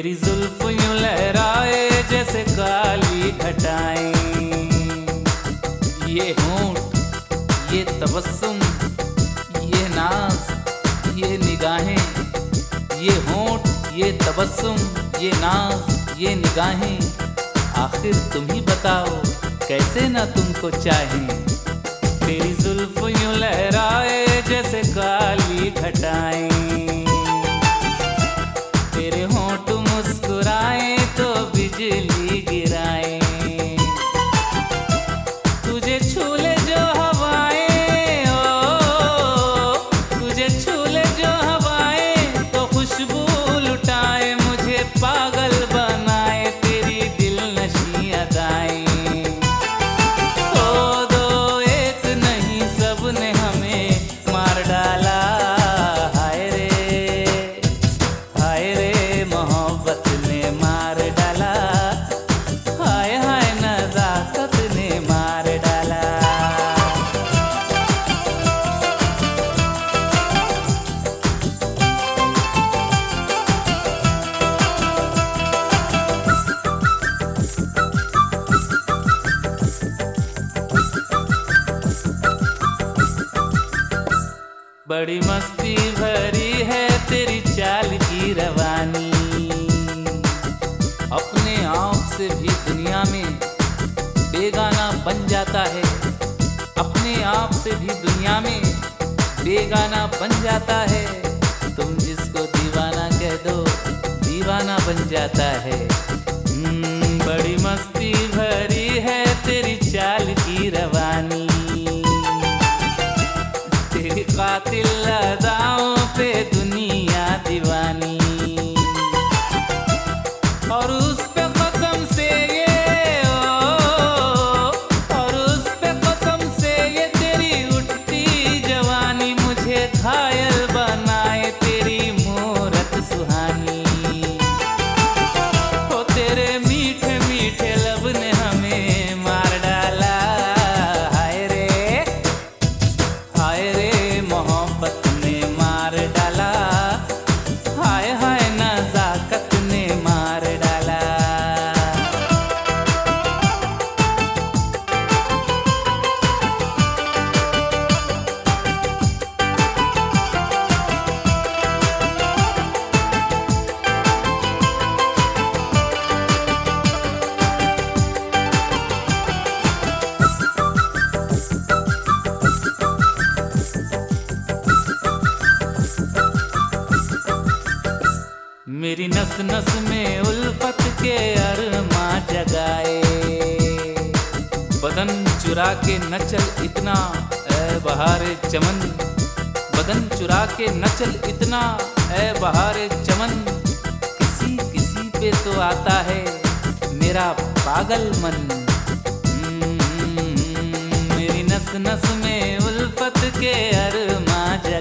तेरी जुल्फ यूं लहराए जैसे काली घटाएं। ये होंठ, ये तबस्सुम, ये नाज, ये निगाहें। ये होंठ, ये तबस्सुम, ये नाज, ये निगाहें। आखिर तुम ही बताओ कैसे ना तुमको चाहें। तेरी जुल्फ यूं लहराए जैसे काली घटाएं। तेरे होंठ मुस्कुराए तो बिजली गिराए। तुझे छू ले जो हवाएं, ओ तुझे छू ले जो हवाएं तो खुशबू लुटाए। मुझे पागल बनाए तेरी दिल नशी अदाएं। दो एक नहीं सबने हमें मार डाला। हाय रे मोहब्बत ने मार डाला। हाय हाय नज़ाकत ने मार डाला। बड़ी मस्ती भरी है तेरी चाल की रवानी। अपने आप से भी दुनिया में बेगाना बन जाता है। अपने आप से भी दुनिया में बेगाना बन जाता है। तुम जिसको दीवाना कह दो दीवाना बन जाता है। बड़ी मस्ती भरी है तेरी चाल की रवानी। तेरी कातिल अदाओं पे दुनिया दीवानी। और उस पे कसम से ये और उस पे कसम से ये तेरी उठती जवानी। मुझे घायल बनाए तेरी मूरत सुहानी। ओ तेरे मीठे मीठे लब ने हमें मार डाला। हाय रे मोहब्बत ने मार डाला। हाय हाय नज़ाकत ने मार डाला। मेरी नस नस में उल्फत के अरमा जगाए। बदन चुरा के न चल इतना ऐ बहारे चमन। बदन चुरा के न चल इतना ऐ बहारे चमन। किसी किसी पे तो आता है मेरा पागल मन। मेरी नस नस में उल्फत के अरमा